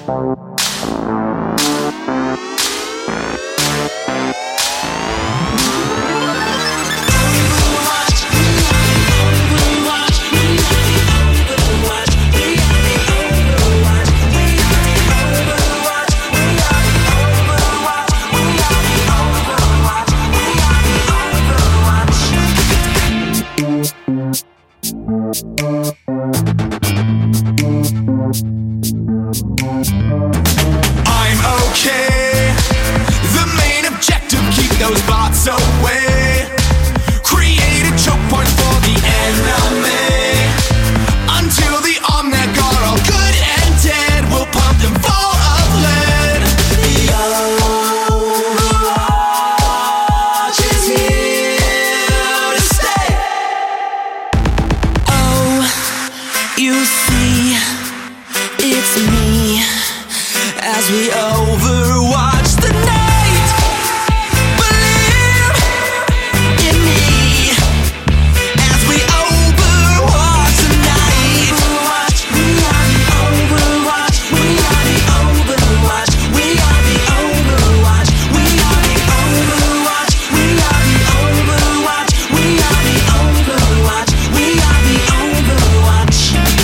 I'm okay. The main objective, keep those bots away. Create a choke point for the enemy. Until the Omnic are all good and dead, we'll pump them full of lead. The Overwatch is here to stay. Oh, you see, it's me as we overwatch the night. Believe in me as we overwatch the night. We are the Overwatch. We are the Overwatch. We are the Overwatch. We are the Overwatch. We are the Overwatch. We are the Overwatch. We are the Overwatch.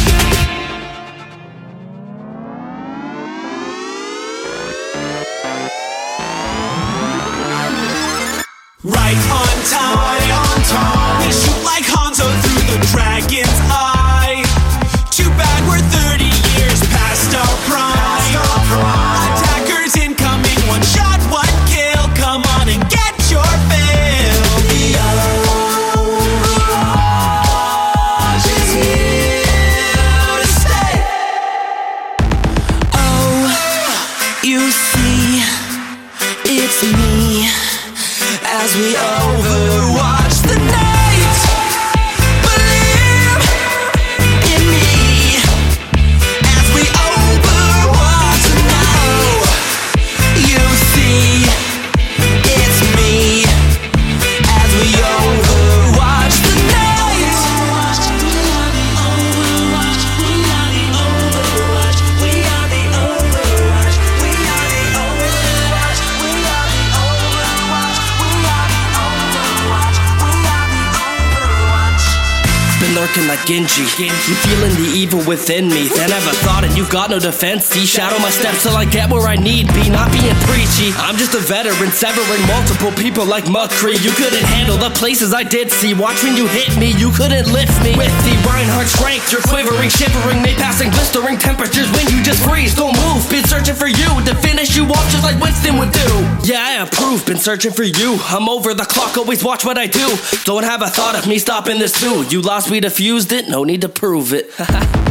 Right on time, we shoot like Hanzo through the dragon's eye. Too bad we're 30 years past our prime. Attackers incoming, one shot, one kill. Come on and get your fill. The Overwatch is here to stay. Oh, you see, it's me as we overwatch the night. Believe in me as we overwatch the night. You see, it's me as we overwatch the night. We are the Overwatch. We are the Overwatch. We are the Overwatch. We are the Overwatch. We are the Overwatch. We are the Overwatch. We are the Overwatch. Been lurking like Genji. You feeling the evil within me. Then have a thought and you've got no defense. See, shadow my steps till I get where I need be. Not being preachy, I'm just a veteran, severing multiple people like McCree. You couldn't handle the places I did see. Watch when you hit me, you couldn't lift me. With the Reinhardt strength, you're quivering, shivering, made passing blistering temperatures when you just freeze. Don't move, been searching for you to finish you off just like Winston would do. Yeah, I approve, been searching for you. I'm over the clock, always watch what I do. Don't have a thought of me stopping this too. You lost, we defused it, no need to prove it.